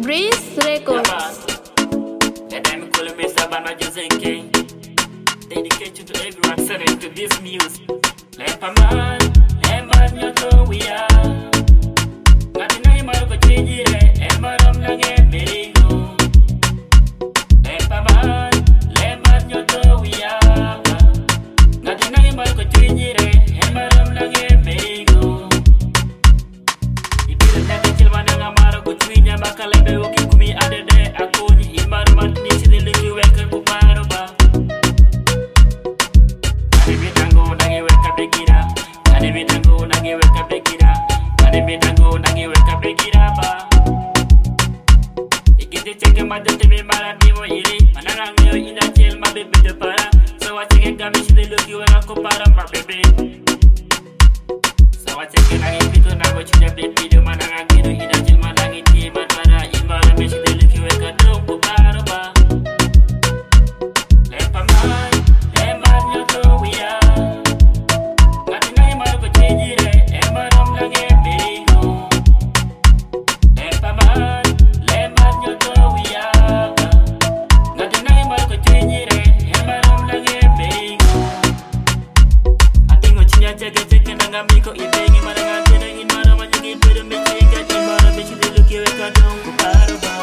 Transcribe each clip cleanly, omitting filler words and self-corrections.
Breeze Records. And I'm calling Mr. Bana Josenke. Dedication to everyone listening to this music. Lepaman, Leman Yoto we are. Natina Imaruko Chijire, Emaram Lange Meringo. Lepaman, Leman Yoto we are. Natina Imaruko Chijire, Emaram Lange Meringo. Ibira Naka Chilmananga Maruko Twinya Makalebe Ukikumi Adede Akuni Imaruman Nishini Liki Weka Kuparoba. Bitango nangi weka begira, ane bitango nangi weka begira, ane bitango nangi weka begira ba. Ikite cheke madete me marati mo iri, mananga ngeo ina chel ma bebe de para. So wa cheke kamishi de luki weka kopara ma bebe. So wa cheke nangi pito nango chunya bebe de mananga ngeo ina chel ma nangi ti matara imara mishi de luki weka dong kopara ba. Lepa mai. Miko ibengi maranga tena in mara manyangi pero mechinga imara bichi de luki weka dong kuparo ba.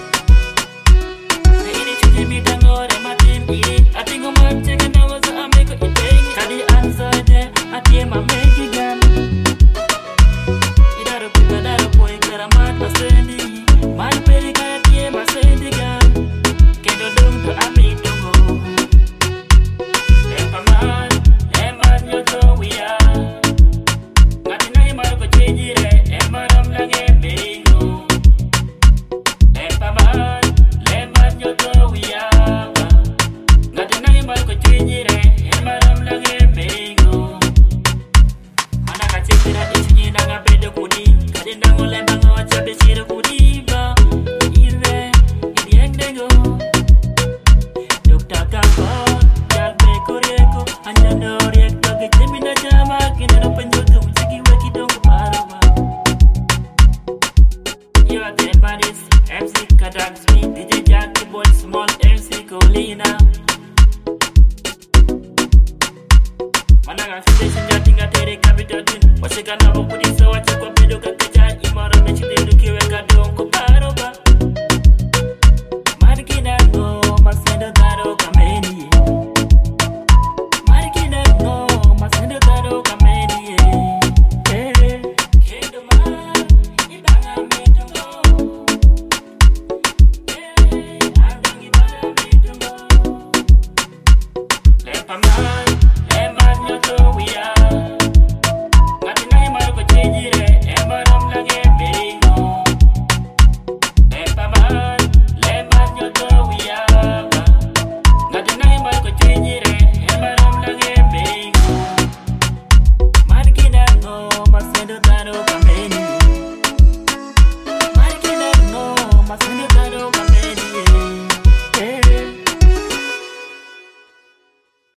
Se ini chuje bitango re matim iri atingo machega na waza ameko ibengi kadi answer de atie mameki gan. Idaro pika daro poi karamat masendi man peri kaya tie masendi gan. Kendo dong to ami dongo. Epaman yoto we are. MC Kadak Sweet, DJ Jackie Boy, Small MC Colina. Mananga station jatinga tere capital tune. Washika na bokudi so wacha kwa pedo kakacha imara mechi de luki weka donko paroba. Marikina no masenda daro kameni. Marikina no masenda daro kameni. Kendo man ibanga metongo. Marikina no masendo daro kameni.